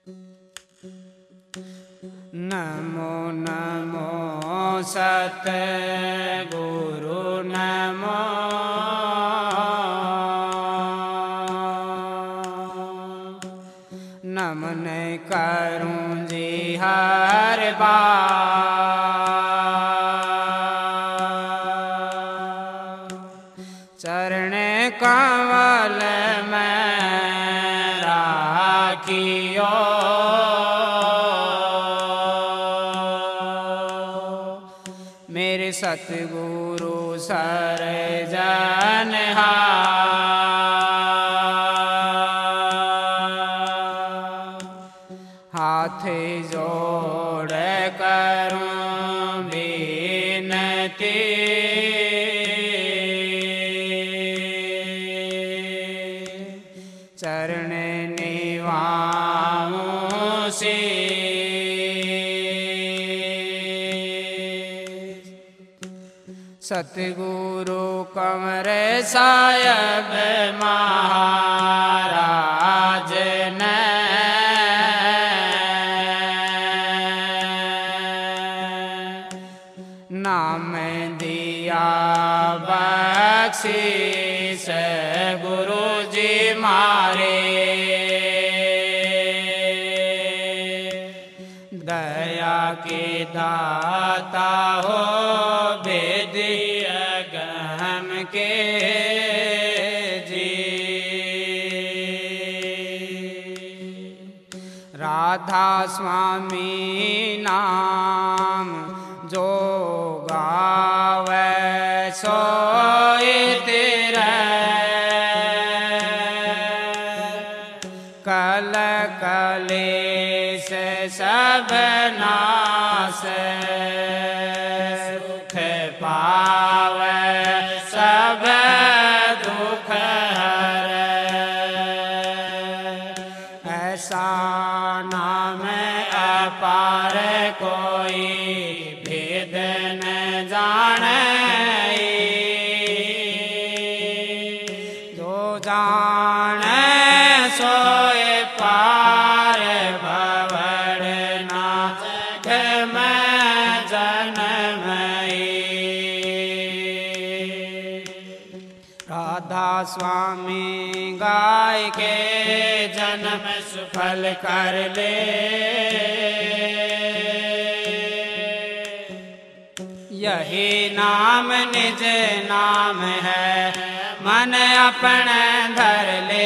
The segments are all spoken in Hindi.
नमो नमो सतगुरु नमो नमन करूं जी हर बार चरण कमल में राखियो मेरे सतगुरु सरजनहार हाथ जोड़ करूं विनती चरण निभाऊं से सतगुरु कंवर साहिब महाराज ने नाम दिया बख्शीश गुरु जी मारे दया के दाता हो के जी राधा स्वामी नाम जो गावे सोए तेरे कल कलेश सब नाश सुख पावे सब दुख हर ऐसा नाम अपार कोई भेद न जाने जो जाने सोए पार भवड़ नाथ में जन्म राधा स्वामी गाय के जन्म सफल कर ले यही नाम निज नाम है मन अपने धर ले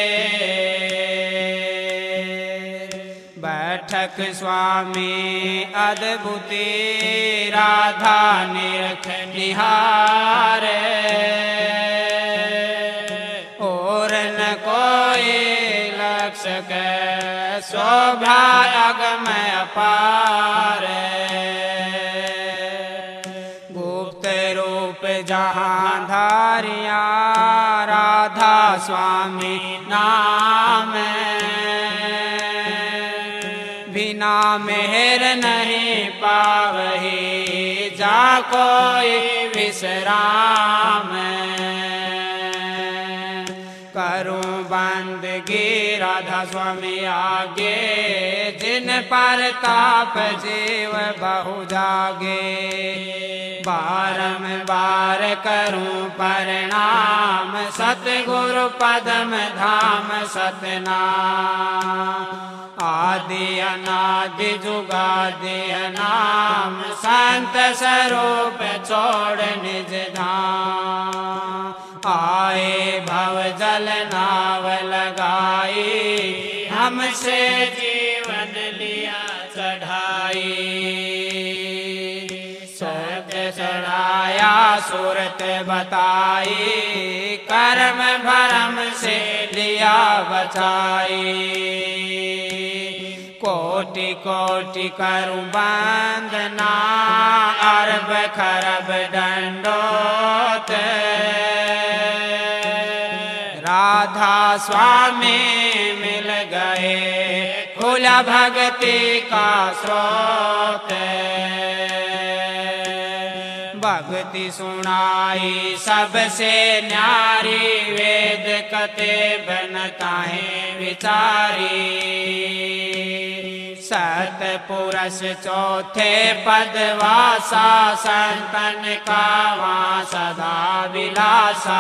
बैठक स्वामी अद्भुती राधा निरख निहारे के शोभा अगम अपार गुप्त रूप जहाँ धारिया राधा स्वामी नाम बिना मेहर नहीं पावही जा कोई विश्राम करूं बंदगी राधा स्वामी आगे जिन पर ताप जीव बहु जागे बारंबार करूं प्रणाम सतगुरु पदम धाम सतनाम आदि अनादि जुगादि नाम संत स्वरूप छोड़ निज धाम आए भव जल नाव लगाई हमसे जीवन लिया चढ़ाई सत चढ़ाया सूरत बताई कर्म भरम से लिया बचाई कोटि कोटि करूं वंदना अरब खरब दंडोत राधा स्वामी मिल गए खुला भक्ति का स्रोत भक्ति सुनाई सबसे न्यारी वेद कते बनताएं विचारी सतपुरुष चौथे पदवासा, संतन का वहाँ सदा विलासा।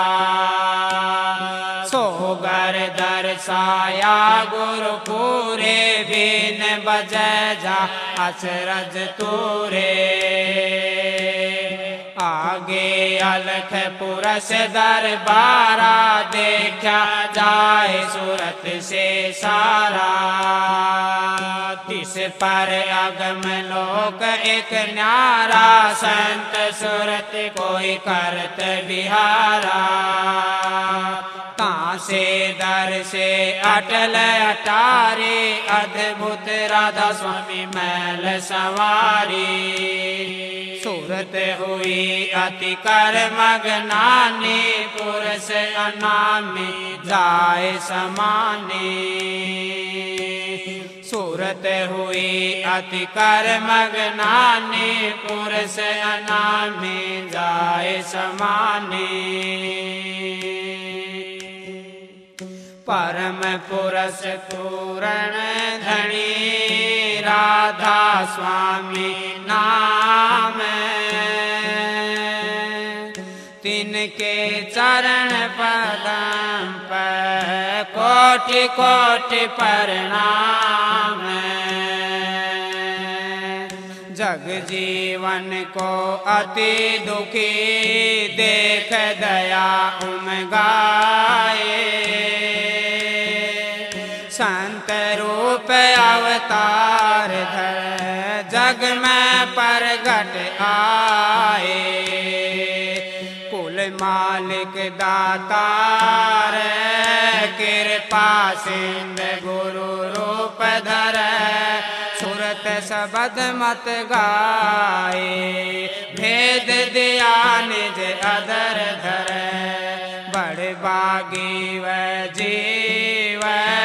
सोगर दर्शाया गुरु पूरे, बीन बजै जा अचरज तूरे। आगे अलख पुरष दरबारा, देखा जाए सूरत से सारा। तिस पर अगम लोक एक न्यारा, संत सूरत कोई करत बिहारा। से दर से अटल अटारे, अद्भुत राधा स्वामी मैल सवारी। सूरत हुई अति कर मगनानी, पुरुष अनामी जाए समानी। सूरत हुई अति कर मगनानी, पुरुष अनामी जाए समानी। परम पुरुष पूरण धनी, राधा स्वामी नाम। तिनके चरण पदम पर कोटि कोटि प्रणाम। जग जीवन को अति दुखी, देख दया उमगाए। संत रूप अवतार धर, जग में प्रगट आए। कुल मालिक दातार, कृपा सिंधु गुरु रूप धर। सूरत शब्द मत गाए, भेद दिया निज अदर धर। बड़ बागी व जीव,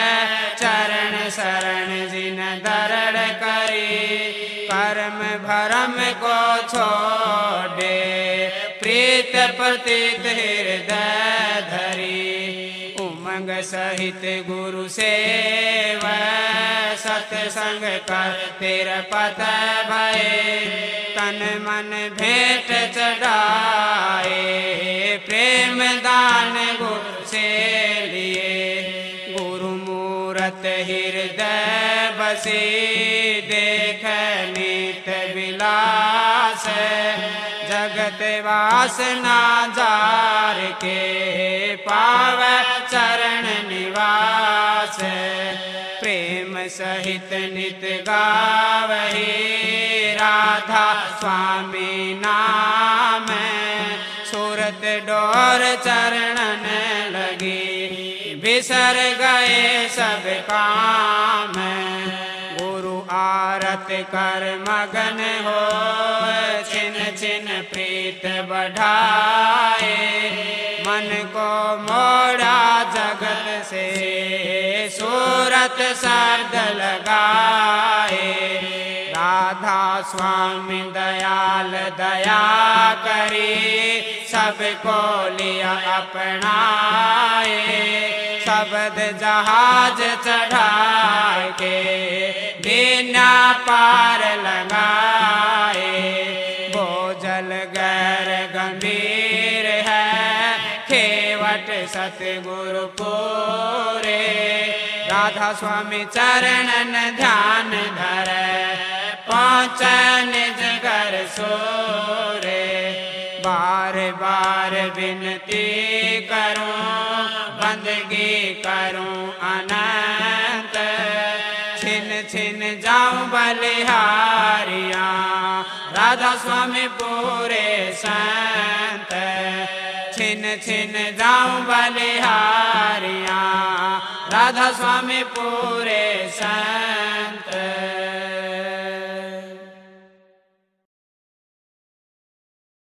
चरण शरण जिन दरड़ करी। कर्म भरम को छोड़े, प्रीत प्रतीत हृदय धरी। उमंग सहित गुरु सेव, सत्संग कर तेरा पत भये। तन मन भेंट चढ़ाए, प्रेम दान गुरु से लिए। गुरु मूरत हृदय बसी, देख नित विलास। जगत वासना जार के, पाव चरण निवास। प्रेम सहित नित गावही, राधा स्वामी नाम। सूरत डोर चरणन लगी, बिसर गए सब काम। गुरु आरत कर मगन हो, छिन छिन प्रीत बढ़ाए। मन को मोड़ा जगत से, सूरत शब्द लगाए। राधा स्वामी दयाल दया करी, सबको लिया अपनाए। शब्द जहाज चढ़ा के, बिना पार लगाए। बोझल गैर गंभीर है, खेवट सतगुरु पूरे। राधा स्वामी चरणन ध्यान धर, पहुँच निज घर सोरे। बार बार विनती करूं, बंदगी करूं अनंत। छिन छिन जाऊं बलिहारियां, राधा स्वामी पूरे संत। छिन छिन जाऊं बलिहारियां, राधा स्वामी पूरे संत।